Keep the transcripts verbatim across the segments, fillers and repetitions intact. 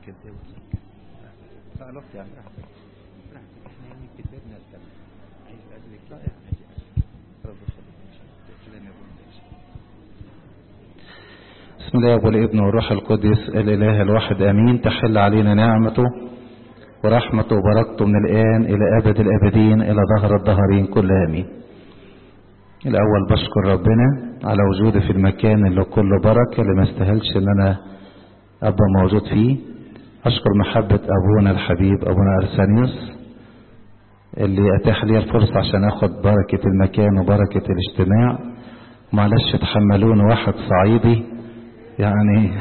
كده خلاص يعني راحتك راحتك احنا يعني كتبنا الكلام عايز اقابلك لا يعني عايز اقابلك رب يخليك كده نقول بسم الله والابن والروح القدس الاله الواحد امين. تحل علينا نعمته ورحمته وبركته من الان الى ابد الابدين الى ظهر الظهرين كل امين. الاول بشكر ربنا على وجودي في المكان اللي كله بركه اللي ما استاهلش ان انا ابقى موجود فيه. اشكر محبه ابونا الحبيب ابونا ارسانيوس اللي اتاح لي الفرصه عشان اخد بركه المكان وبركه الاجتماع. معلش تحملوني واحد صعيدي يعني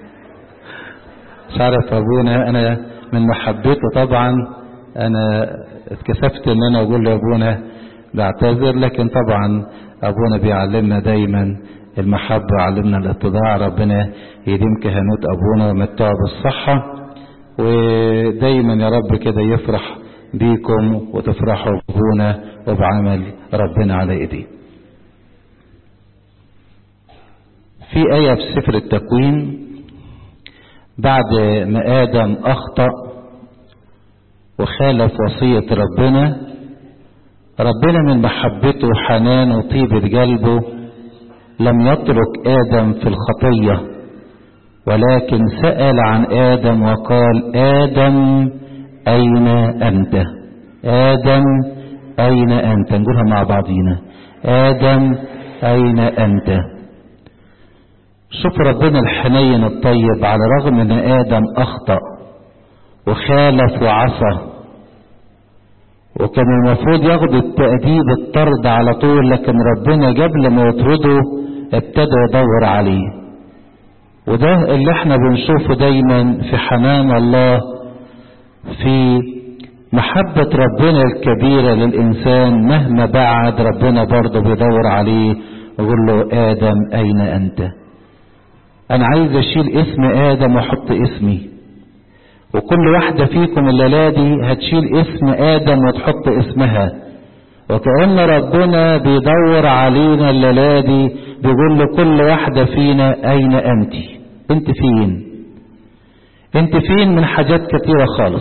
مش عارف ابونا انا من محبته طبعا انا اتكسفت ان انا اقول لابونا بعتذر، لكن طبعا ابونا بيعلمنا دايما المحبة وعلمنا الاتضاع. ربنا يديم كهنوت ابونا ويمتعه بالصحة ودايما يا رب كده يفرح بيكم وتفرحوا بابونا وبعمل ربنا على ايديه. في آية في سفر التكوين بعد ما آدم أخطأ وخالف وصية ربنا، ربنا من محبته وحنان وطيبة قلبه لم يترك آدم في الخطية، ولكن سأل عن آدم وقال: آدم أين أنت؟ آدم أين أنت؟ نقولها مع بعضينا: آدم أين أنت؟ شوف ربنا الحنين الطيب، على الرغم ان آدم أخطأ وخالف وعصى وكان المفروض ياخد التأديب الطرد على طول، لكن ربنا قبل ما يطرده ابتدى يدور عليه. وده اللي احنا بنشوفه دايما في حنان الله، في محبة ربنا الكبيرة للإنسان. مهما بعد ربنا برضه بيدور عليه ويقول له: آدم أين أنت؟ أنا عايز أشيل اسم آدم وأحط اسمي، وكل واحدة فيكم الليلة دي هتشيل اسم آدم وتحط اسمها، وكأن ربنا بيدور علينا الليلة دي بيقول لكل واحدة فينا: أين أنت؟ أنت فين؟ أنت فين من حاجات كتيرة خالص.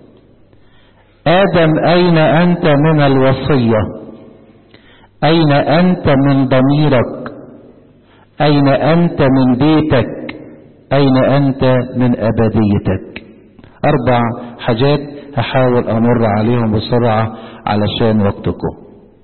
آدم أين أنت من الوصية؟ أين أنت من ضميرك؟ أين أنت من بيتك؟ أين أنت من أبديتك؟ أربع حاجات هحاول أمر عليهم بسرعة علشان وقتكم.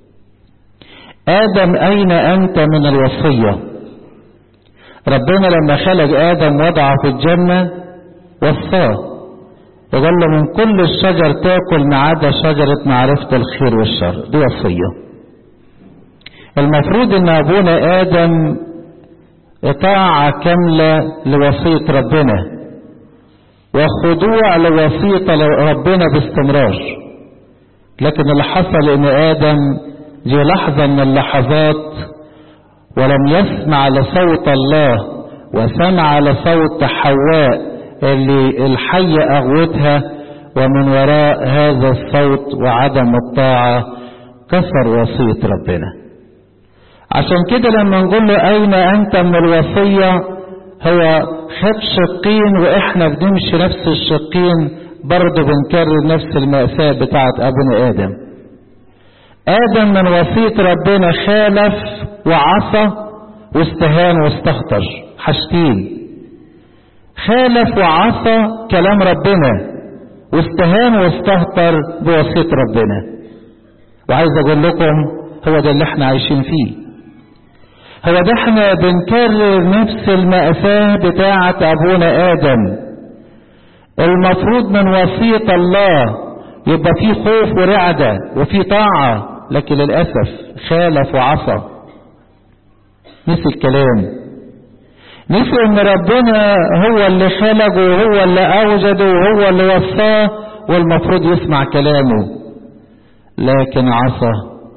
آدم أين أنت من الوصية؟ ربنا لما خلق آدم وضعه في الجنة وصاه وقال له: من كل الشجر تاكل ما عدا شجرة معرفة الخير والشر. دي وصية. المفروض ان ابونا آدم إطاعة كاملة لوصية ربنا وخضوع لوصية ربنا باستمرار، لكن اللي حصل ان آدم جه لحظة من اللحظات ولم يسمع لصوت الله وسمع لصوت حواء اللي الحية أغوتها، ومن وراء هذا الصوت وعدم الطاعة كسر وصية ربنا. عشان كده لما نقول له: أين أنت من الوصية؟ هو خد شقين وإحنا بنمشي نفس الشقين، برضه بنكرر نفس المأساة بتاعت أبونا آدم. آدم من وصية ربنا خالف وعصى واستهان واستهتر. حاجتين: خالف وعصى كلام ربنا واستهان واستهتر بوصية ربنا. وعايز أقول لكم هو ده اللي احنا عايشين فيه، هو ده احنا بنكرر نفس المأساة بتاعة أبونا آدم. المفروض من وصية الله يبقى فيه خوف ورعدة وفيه طاعة، لكن للأسف خالف وعصى، نسي الكلام، نسي ان ربنا هو اللي خلقه وهو اللي أوجده وهو اللي وصاه والمفروض يسمع كلامه، لكن عصى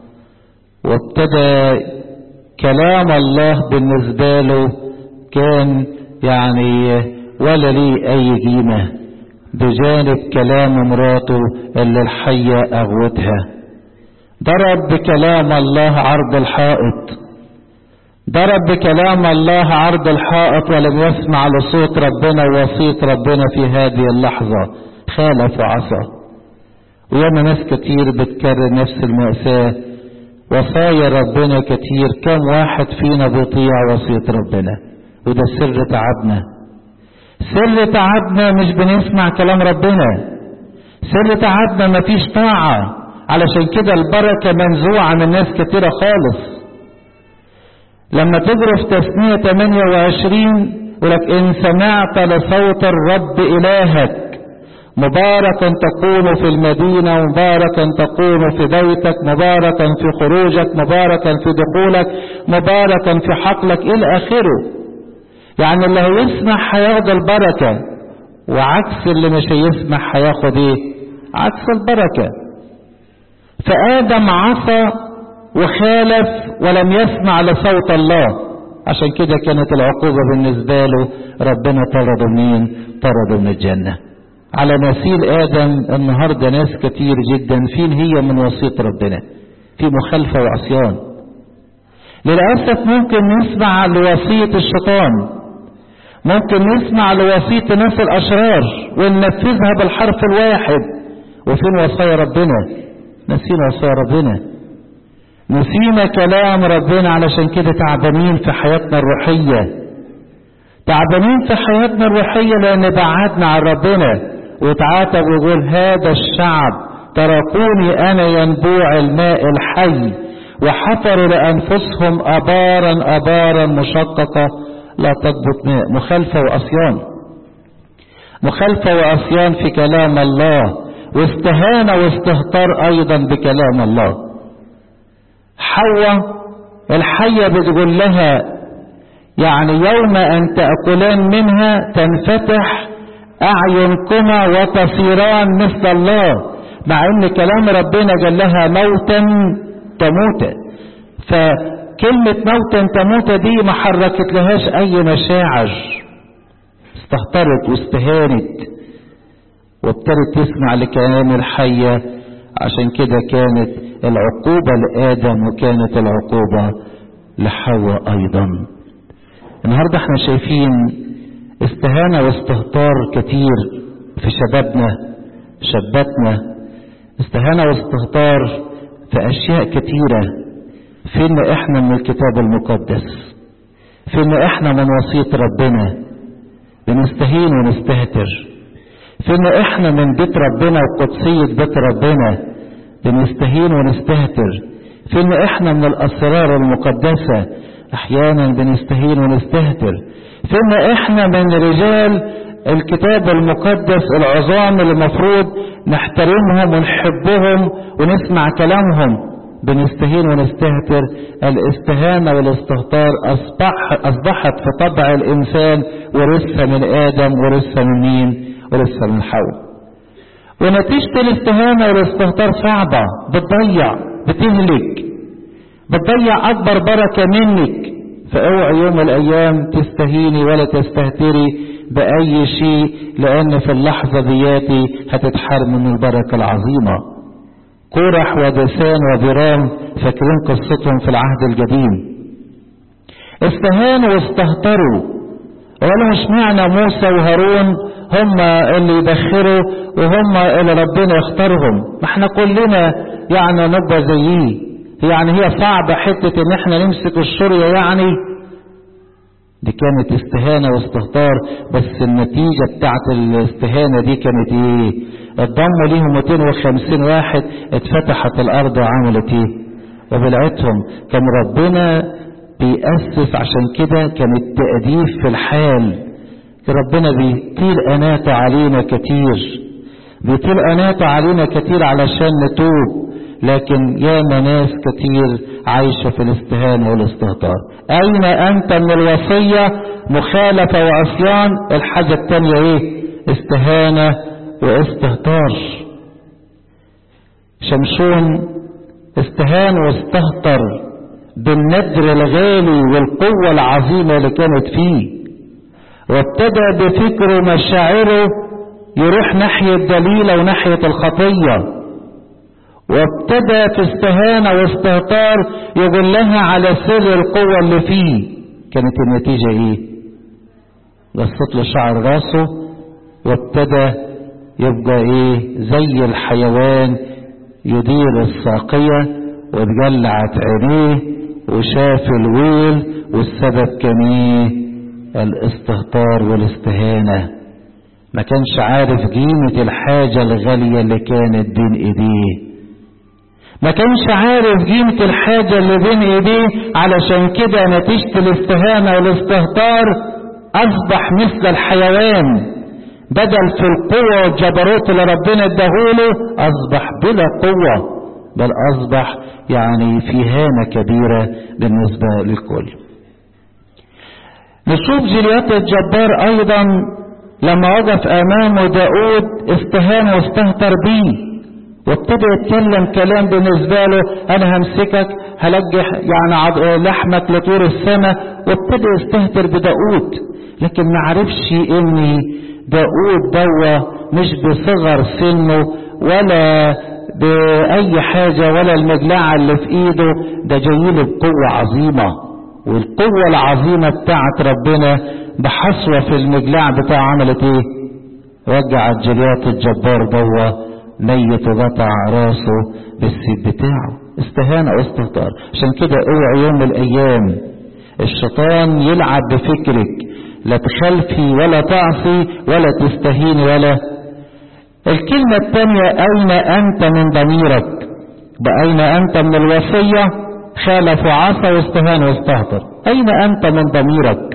وابتدى كلام الله بالنسبة له كان يعني ولا ليه أي قيمة بجانب كلام مراته اللي الحية أغوتها. ضرب بكلام الله عرض الحائط ضرب بكلام الله عرض الحائط ولم يسمع لصوت ربنا ووصية ربنا في هذه اللحظة، خالف وعصى. وياما ناس كتير بتكرر نفس المأساة، وصايا ربنا كتير، كم واحد فينا بيطيع وصية ربنا؟ وده سر تعبنا. سر تعبنا مش بنسمع كلام ربنا، سر تعبنا مفيش طاعة، علشان كده البركة منزوعة من ناس كتيرة خالص. لما تقرأ في تثنية ثمانية وعشرين يقولك إن سمعت لصوت الرب إلهك مباركا تكون في المدينة، مباركا تكون في بيتك، مباركا في خروجك، مباركا في دخولك، مباركا في حقلك إلى آخره. يعني اللي هيسمع هياخد البركة، وعكس اللي مش هيسمع هياخد ايه؟ عكس البركة. فآدم عصى وخالف ولم يسمع لصوت الله، عشان كده كانت العقوبة بالنسبة له ربنا طرده مين؟ طرده من الجنة. على مثيل آدم النهاردة ناس كتير جدا فين هي من وصية ربنا؟ في مخالفة وعصيان. للأسف ممكن نسمع لوصية الشيطان، ممكن نسمع لوصية ناس الأشرار وننفذها بالحرف الواحد، وفين وصايا ربنا؟ نسينا وصايا ربنا، نسينا كلام ربنا. علشان كده تعبانين في حياتنا الروحية، تعبانين في حياتنا الروحية لأن بعدنا عن ربنا. وتعاتب ويقول هذا الشعب تركوني أنا ينبوع الماء الحي وحفروا لأنفسهم أبارا أبارا مشققة لا تضبط ماء. مخالفة وعصيان، مخالفة وعصيان في كلام الله، واستهانة واستهتار أيضا بكلام الله. حواء الحية بتقول لها يعني يوم أن تأكلان منها تنفتح أعينكما وتصيران مثل الله، مع أن كلام ربنا قال لها موتا تموت. فكلمة موتا تموت دي ما حركت لهاش أي مشاعر، استهترت واستهانت وابتدت تسمع لكلام الحية. عشان كده كانت العقوبة لآدم وكانت العقوبة لحواء أيضا. النهاردة احنا شايفين استهانة واستهتار كتير في شبابنا شاباتنا، استهانة واستهتار في أشياء كتيرة. فين احنا من الكتاب المقدس؟ فين احنا من وصية ربنا؟ بنستهين ونستهتر. فين احنا من بيت ربنا وقدسية بيت ربنا؟ بنستهين ونستهتر. فين احنا من الأسرار المقدسة؟ احيانا بنستهين ونستهتر. فين احنا من رجال الكتاب المقدس العظام اللي المفروض نحترمهم ونحبهم ونسمع كلامهم؟ بنستهين ونستهتر. الاستهانة والاستهتار أصبح أصبحت في طبع الإنسان، ورثها من آدم ورثها من مين؟ ورثها من حواء. ونتيجة الاستهانة والاستهتار صعبة، بتضيع، بتهلك، بتضيع أكبر بركة منك. فاوعي يوم الأيام تستهيني ولا تستهتري بأي شيء، لأن في اللحظة دياتي هتتحرم من البركة العظيمة. كورح ودسان وبرام فاكرين قصتهم في العهد القديم، استهانوا واستهتروا. وقالوا اشمعنى موسى وهارون هم اللي يبخروا وهم اللي ربنا يختارهم؟ ما احنا كلنا يعني نبقى زيه، يعني هي صعبة حتة ان احنا نمسك الشرية يعني. دي كانت استهانة واستهتار، بس النتيجة بتاعت الاستهانة دي كانت ايه؟ اتضموا ليهم مئتين وخمسين واحد، اتفتحت الارض وعملت ايه؟ وبلعتهم. كان ربنا بيأسس، عشان كده كان التأديب في الحال. ربنا بيطيل أناته علينا كتير، بيطيل أناته علينا كتير علشان نتوب. لكن ياما ناس كتير عايشة في الاستهانة والاستهتار. أين أنت من الوصية؟ مخالفة وعصيان. الحاجة التانية ايه؟ استهانة واستهتار. شمشون استهان واستهتر بالندر الغالي والقوة العظيمة اللي كانت فيه، وابتدى بفكره مشاعره يروح ناحية دليلة وناحية الخطية، وابتدى في استهانة واستهتار يقول لها على سر القوة اللي فيه. كانت النتيجة ايه؟ قصت له شعر راسه وابتدى يبقى ايه؟ زي الحيوان يدير الساقية، واتجلعت عينيه وشاف الويل، والسبب كان ايه؟ الاستهتار والاستهانة. ما كانش عارف قيمة الحاجة الغالية اللي كانت بين ايديه، ما كانش عارف قيمة الحاجة اللي بين ايديه. علشان كده نتيجة الاستهانة والاستهتار اصبح مثل الحيوان، بدل في القوة والجبروت اللي ربنا اداهوله اصبح بلا قوة، بل اصبح يعني في هانة كبيرة بالنسبة للكل. نشوف جليات الجبار ايضا لما وقف امامه داود استهان واستهتر بيه، وابتدى يتكلم كلام بالنسبة له، انا همسكك هلجح يعني لحمك لطور السماء، وابتدى يستهتر بداود. لكن ما عرفش ان داود دوا مش بصغر سنه ولا بأي حاجة ولا المجلعة اللي في ايده، ده جايله بقوة عظيمة، والقوة العظيمة بتاعت ربنا بحصوة في المجلع بتاعه عملت ايه؟ رجعت جليات الجبار دوا ميت وقطع راسه بالسيف بتاعه. استهانة واستهتار. عشان كده اوعى يوم من الايام الشيطان يلعب بفكرك، لا تخلفي ولا تعصي ولا تستهيني ولا. الكلمة الثانية اين انت من ضميرك؟ باين انت من الوصية؟ خالف وعصى واستهان واستهتر. اين انت من ضميرك؟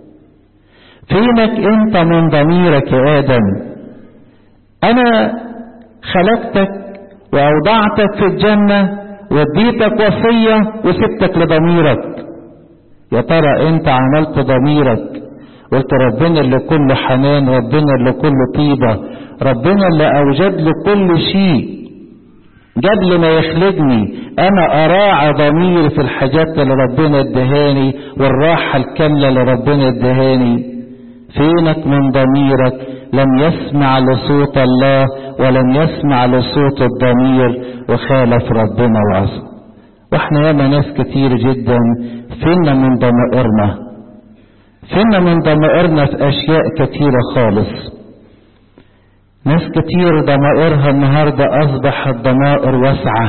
فينك انت من ضميرك يا ادم؟ انا خلقتك واوضعتك في الجنة واديتك وصية وسبتك لضميرك. يا ترى انت عملت ضميرك؟ قلت ربنا اللي كله حنان، ربنا اللي كله طيبة، ربنا اللي اوجد له كل شيء قبل ما يخلقني انا اراعي ضميري في الحاجات اللي ربنا ادهاني والراحة الكاملة اللي ربنا ادهاني. فينك من ضميرك؟ لم يسمع لصوت الله ولم يسمع لصوت الضمير وخالف ربنا وعصى. واحنا ياما ناس كتير جدا فينا من ضمائرنا، فينا من ضمائرنا في اشياء كتيرة خالص. ناس كتير ضمائرها النهاردة اصبحت ضمائر واسعة،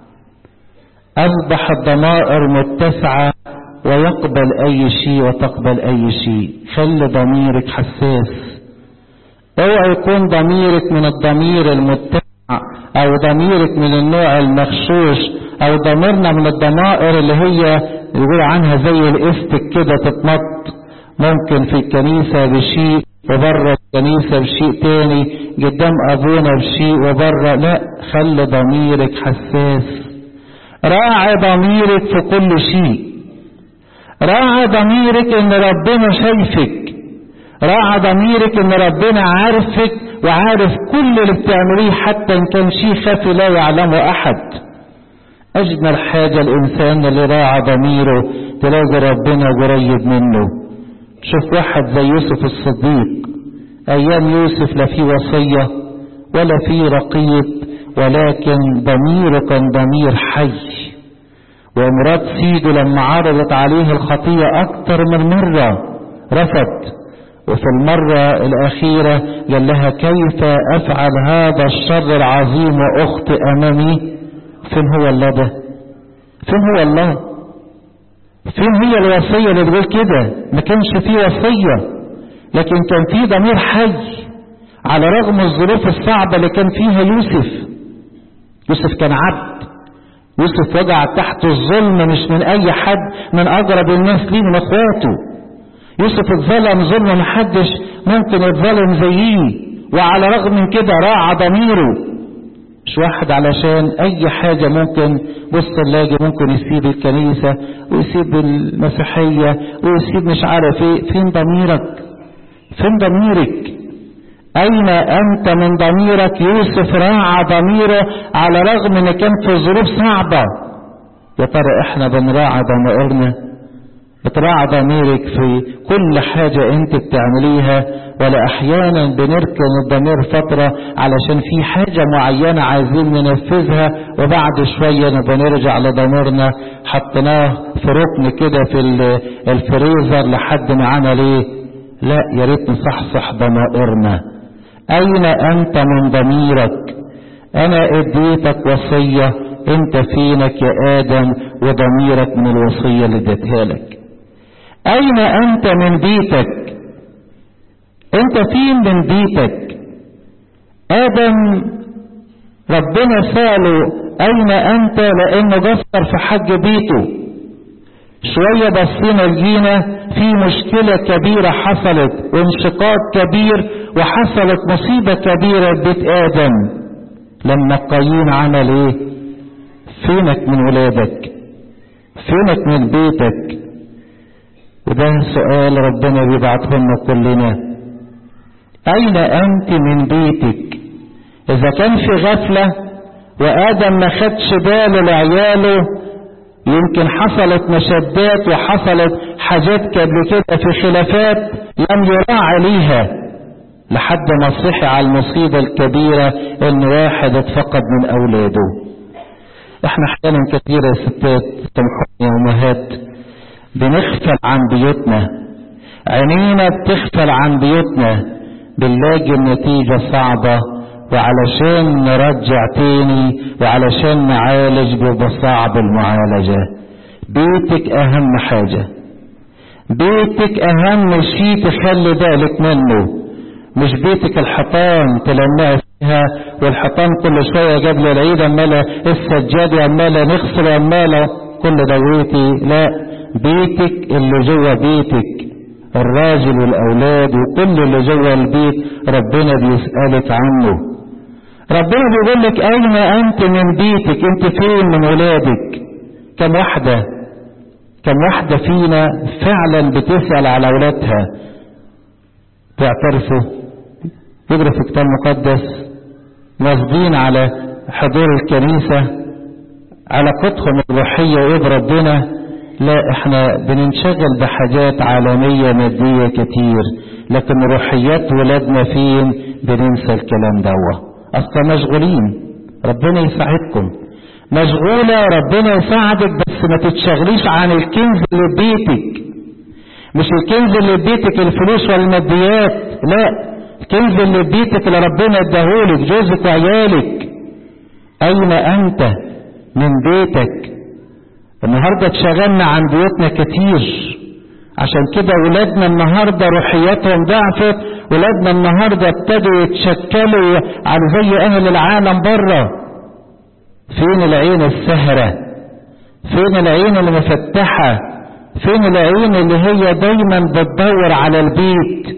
اصبحت ضمائر متسعة ويقبل اي شيء وتقبل اي شيء. خلي ضميرك حساس، اوعى يكون ضميرك من الضمير المتسع او ضميرك من النوع المغشوش، او ضميرنا من الضمائر اللي هي يقول عنها زي الاستك كده تتنط، ممكن في الكنيسة بشيء وبره الكنيسة بشيء تاني، قدام ابونا بشيء وبره. لا، خلي ضميرك حساس، راعي ضميرك في كل شيء، راعي ضميرك ان ربنا شايفك، راعي ضميرك ان ربنا عارفك وعارف كل اللي بتعمليه حتى ان كان شيء خفي لا يعلمه احد. اجمل حاجة الانسان اللي راعي ضميره تلاقي ربنا قريب منه. شوف واحد زي يوسف الصديق، ايام يوسف لا في وصية ولا في رقيب، ولكن ضميره كان ضمير حي. ومرات سيده لما عرضت عليه الخطية اكتر من مرة رفض، وفي المرة الاخيرة قال لها كيف افعل هذا الشر العظيم واخطئ امامي؟ فين هو الله ده؟ فين هو الله؟ فين هي الوصية اللي بتقول كده؟ ما كانش فيه وصية، لكن كان فيه ضمير حي على رغم الظروف الصعبة اللي كان فيها يوسف. يوسف كان عبد، يوسف وقع تحت الظلم مش من اي حد، من اقرب الناس ليه، من اخواته. يوسف اتظلم ظلم محدش ممكن يتظلم زيه، وعلى رغم من كده راعى ضميره. مش واحد علشان اي حاجة ممكن بص نلاقي ممكن يسيب الكنيسة ويسيب المسيحية ويسيب مش عارف ايه. فين ضميرك؟ فين ضميرك؟ اين انت من ضميرك؟ يوسف راعى ضميره على رغم ان كان في ظروف صعبة. يا ترى احنا بنراعى ضميرنا؟ بتراعى ضميرك في كل حاجة انت بتعمليها ولا احيانا بنركن الضمير فترة علشان في حاجة معينة عايزين ننفذها، وبعد شوية نبقى نرجع لضميرنا حطيناه في ركن كده في الفريزر لحد ما عمل ايه. لا، يا ريت نصحصح ضمائرنا. اين انت من ضميرك؟ انا اديتك وصية، انت فينك يا ادم وضميرك من الوصية اللي اديتها لك. اين انت من بيتك؟ انت فين من بيتك؟ ادم ربنا سأله اين انت لانه قصر في حج بيته. شوية بصينا لقينا في مشكلة كبيرة حصلت وانشقاق كبير وحصلت مصيبة كبيرة ببيت ادم. لما قايين عمل ايه؟ فينك من ولادك؟ فينك من بيتك؟ وده سؤال ربنا بيبعته لنا كلنا. اين انت من بيتك؟ اذا كان في غفلة وادم ما خدش باله لعياله، يمكن حصلت مشادات وحصلت حاجات قبل كده في خلافات لم يراعي ليها لحد ما صحي على المصيبة الكبيرة ان واحد اتفقد من اولاده. احنا احيانا كثيرة يا ستات سامحوني يا امهات بنغفل عن بيوتنا، عينينا بتغفل عن بيوتنا، بنلاقي النتيجة صعبة، وعلشان نرجع تاني وعلشان نعالج بيبقى صعب المعالجة. بيتك اهم حاجة، بيتك اهم شيء تخلي بالك منه، مش بيتك الحيطان تلمع فيها والحيطان كل شوية قبل العيد عمالة السجادة عمالة نغسل عمالة كل دويتي. لا، بيتك اللي جوه بيتك، الراجل والاولاد وكل اللي جوه البيت ربنا بيسألك عنه. ربنا بيقول لك اين انت من بيتك؟ انت فين من ولادك؟ كم واحدة كم واحدة فينا فعلا بتسأل على اولادها؟ تعترفوا يقرأ في كتاب مقدس واخدين على حضور الكنيسة علاقتهم الروحية وإيه ربنا؟ لا، احنا بننشغل بحاجات عالمية مادية كتير، لكن روحيات ولادنا فين؟ بننسى الكلام دوه. اصلا مشغولين، ربنا يساعدكم. مشغولة ربنا يساعدك، بس ما تتشغليش عن الكنز اللي ببيتك. مش الكنز اللي ببيتك الفلوس والماديات، لا، الكنز اللي ببيتك اللي ربنا اداهولك جوزك وعيالك. اين انت من بيتك؟ النهاردة اتشغلنا عن بيوتنا كتير، عشان كده ولادنا النهاردة روحياتهم ضعفت، ولادنا النهاردة ابتدوا يتشكلوا على زي اهل العالم بره. فين العين السهرة؟ فين العين اللي مفتحة؟ فين العين اللي هي دايما بتدور على البيت؟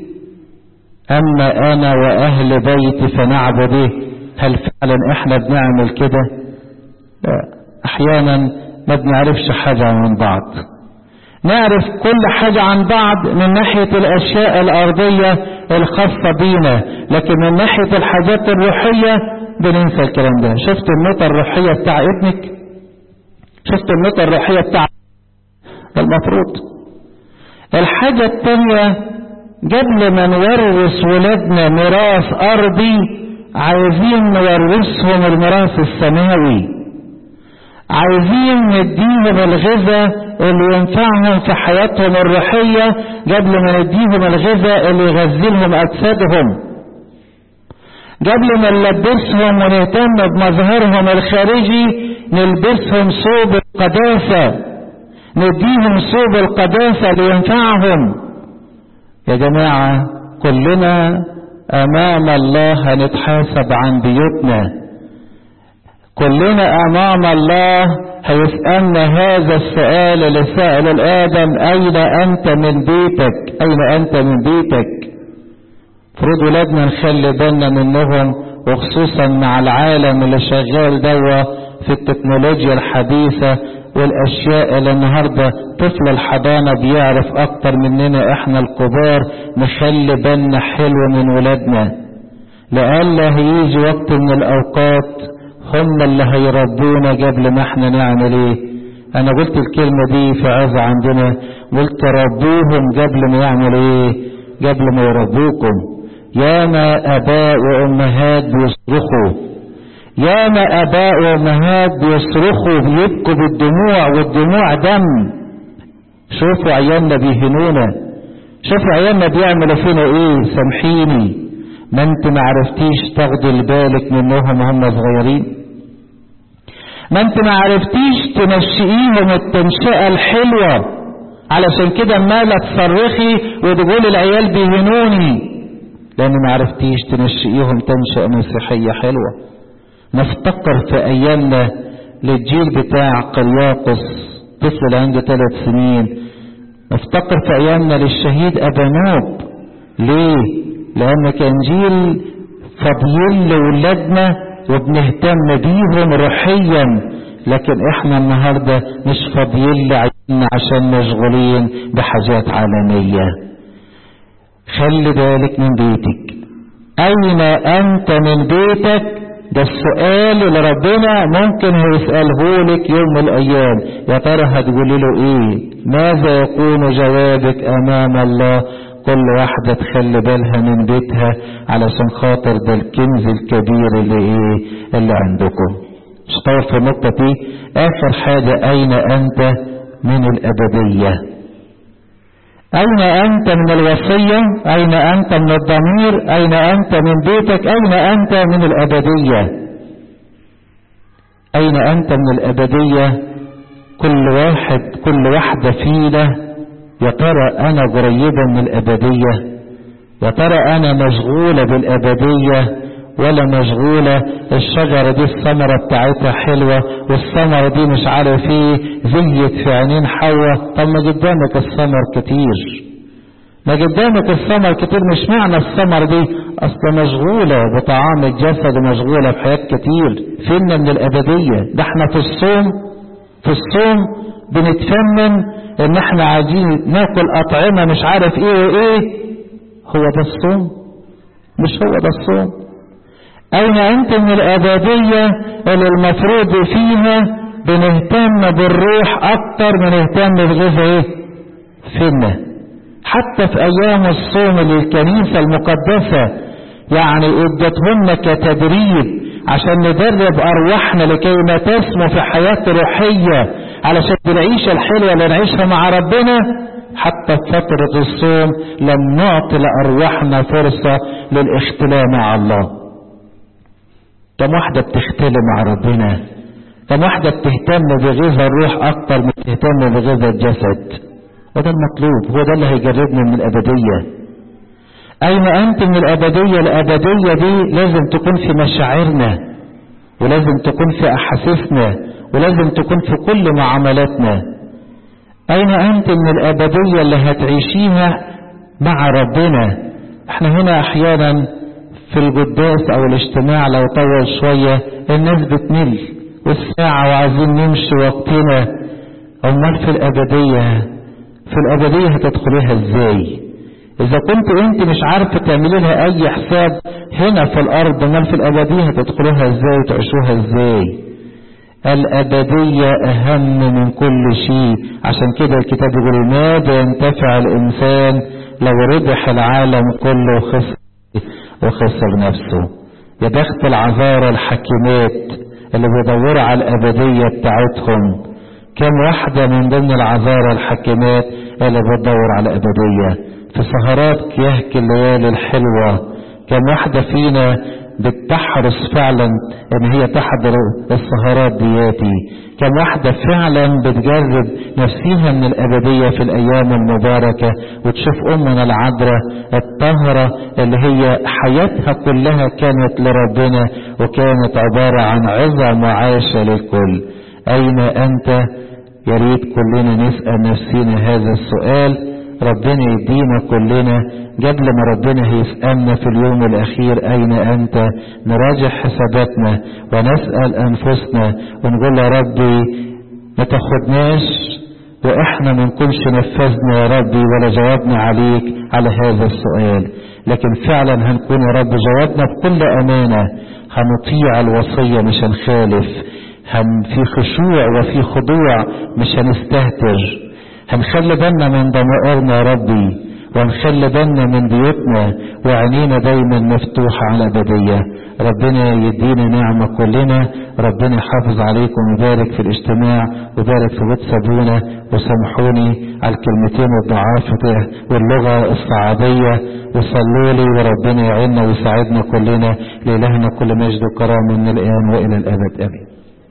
اما انا واهل بيتي فنعبده. هل فعلا احنا بنعمل كده؟ لا، احيانا ما بنعرفش حاجة عن بعض. نعرف كل حاجة عن بعض من ناحية الاشياء الارضية الخاصة بينا، لكن من ناحية الحاجات الروحية بننسى الكلام ده. شفت النقطة الروحية بتاع ابنك؟ شفت النقطة الروحية بتاع المفروض؟ الحاجة التانية، قبل ما نورث ولادنا ميراث ارضي عايزين نورثهم الميراث السماوي. عايزين نديهم الغذاء اللي ينفعهم في حياتهم الروحية قبل ما نديهم الغذاء اللي يغذلهم اجسادهم. قبل ما نلبسهم ونهتم بمظهرهم الخارجي نلبسهم ثوب القداسة، نديهم ثوب القداسة اللي ينفعهم. يا جماعة كلنا امام الله هنتحاسب عن بيوتنا، كلنا امام الله هيسألنا هذا السؤال اللي سأل الآدم: اين انت من بيتك؟ اين انت من بيتك؟ فرض ولادنا نخلي بالنا منهم، وخصوصا مع العالم اللي شغال دوا في التكنولوجيا الحديثة والاشياء اللي النهاردة طفل الحضانة بيعرف اكتر مننا احنا الكبار. نخلي بالنا حلو من ولادنا، لألا هيجي وقت من الاوقات هم اللي هيربونا قبل ما احنا نعمل ايه. انا قلت الكلمة دي في عظة عندنا، قلت ربوهم قبل ما يعمل ايه، قبل ما يربوكم. ياما اباء وامهات بيصرخوا، ياما اباء وامهات بيصرخوا بيبكوا بالدموع، والدموع دم. شوفوا عيالنا بيهنونا، شوفوا عيالنا بيعملوا فينا ايه. سامحيني، ما انت ما عرفتيش تاخدي بالك منهم هم صغيرين، ما انت ما عرفتيش تنشئيهم التنشئة الحلوة، علشان كده مالك تصرخي وتقولي العيال بيهنوني، لان ما عرفتيش تنشئيهم تنشئة مسيحية حلوة. نفتكر في ايامنا للجيل بتاع قرياقس، طفل عنده ثلاث سنين. نفتكر في ايامنا للشهيد ابانوب. ليه؟ لان كان جيل فاضيين لولادنا وبنهتم بيهم روحيا، لكن احنا النهاردة مش فاضيين لعيالنا عشان مشغولين بحاجات عالمية. خلي بالك من بيتك. اين انت من بيتك؟ ده السؤال اللي ربنا ممكن هيسأله لك يوم من الايام. يا ترى هتقولي له ايه؟ ماذا يكون جوابك امام الله؟ كل واحدة تخلي بالها من بيتها، علشان خاطر ده الكنز الكبير اللي ايه اللي عندكم. اشتغل في النقطة دي. اخر حاجة، اين انت من الابدية؟ اين انت من الوصية؟ اين انت من الضمير؟ اين انت من بيتك؟ اين انت من الابدية؟ اين انت من الابدية؟ كل واحد كل واحدة فينا، يا ترى انا قريبة من الابدية؟ يا ترى انا مشغولة بالابدية ولا مشغولة الشجرة دي الثمرة بتاعتها حلوة والثمرة دي مش عارف ايه زيت في عينين حواء؟ طب ما قدامك الثمر كتير، ما قدامك الثمر كتير. مش معنى الثمر دي اصلا مشغولة بطعام الجسد ومشغولة بحاجات كتير. فينا من الابدية؟ ده احنا في الصوم في الصوم بنتفنن ان احنا عايزين ناكل اطعمة مش عارف ايه وايه. هو ده الصوم؟ مش هو ده الصوم. اين انت من الابدية اللي المفروض فيها بنهتم بالروح اكتر من نهتم بغذاء ايه فينا؟ حتى في ايام الصوم اللي الكنيسة المقدسة يعني ادتهن كتدريب عشان ندرب ارواحنا لكي ما تسمو في حياة روحية، علشان العيشة الحلوة اللي نعيشها مع ربنا. حتى في فترة الصوم لم نعطي لارواحنا فرصة للاختلاء مع الله. كم واحدة بتختلي مع ربنا؟ كم واحدة بتهتم بغذاء الروح اكتر من تهتم بغذاء الجسد؟ وده المطلوب، هو ده اللي هيجربنا من الابدية. اين انت من الابدية؟ الابدية دي لازم تكون في مشاعرنا، ولازم تكون في احاسيسنا، ولازم تكون في كل معاملاتنا. اين انت من الابدية اللي هتعيشيها مع ربنا؟ احنا هنا احيانا في القداس او الاجتماع لو طول شوية الناس بتمل والساعة وعايزين نمشي وقتنا. امال في الابدية في الابدية هتدخليها ازاي؟ اذا كنت انت مش عارفة تعملي لها اي حساب هنا في الارض، امال في الابدية هتدخلوها ازاي وتعيشوها ازاي؟ الابدية اهم من كل شيء. عشان كده الكتاب يقول ماذا ينتفع الانسان لو ربح العالم كله وخسر وخسر نفسه؟ يا بخت العذارى الحكيمات اللي بيدوروا على الابدية بتاعتهم. كم واحدة من ضمن العذارى الحكيمات اللي بتدور على الابدية في سهرات كيهك الليالي الحلوة؟ كم واحدة فينا بتحرص فعلا ان هي تحضر السهرات دياتي؟ كم واحدة فعلا بتجرب نفسها من الابدية في الايام المباركة وتشوف امنا العذراء الطاهرة اللي هي حياتها كلها كانت لربنا وكانت عبارة عن عظة وعاشة للكل. اين انت؟ يا ريت كلنا نسأل نفسنا هذا السؤال. ربنا يدينا كلنا قبل ما ربنا هيسألنا في اليوم الأخير أين أنت، نراجع حساباتنا ونسأل أنفسنا ونقول يا ربي ما تاخدناش وإحنا ما نكونش نفذنا يا ربي ولا جاوبنا عليك على هذا السؤال، لكن فعلا هنكون يا رب جاوبنا بكل أمانة، هنطيع الوصية مش هنخالف، هم في خشوع وفي خضوع مش هنستهتر، هنخلي بالنا من ضمائرنا يا ربي، ونخلي بالنا من بيوتنا وعينينا دايما مفتوحة على الأبدية. ربنا يدينا نعمة كلنا. ربنا يحافظ عليكم ويبارك في الاجتماع ويبارك في بيت سابونا. وسامحوني على الكلمتين الضعاف واللغة الصعبية، وصلوا لي وربنا يعيننا ويساعدنا كلنا. لإلهنا كل مجد وكرامة من الآن وإلى الأبد آمين.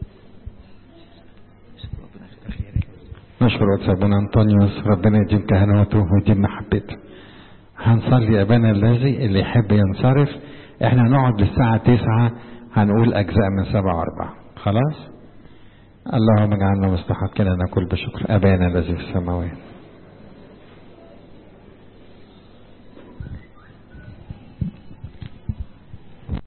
نشكر أبونا أنطونيوس، ربنا يديم كهنوته ويديم محبته. هنصلي أبانا الذي، اللي يحب ينصرف احنا نقعد للساعة تسعة هنقول أجزاء من سبعة وأربعة. خلاص؟ اللهم اجعلنا مستحقين أن نقول بشكر أبانا الذي في السماوات.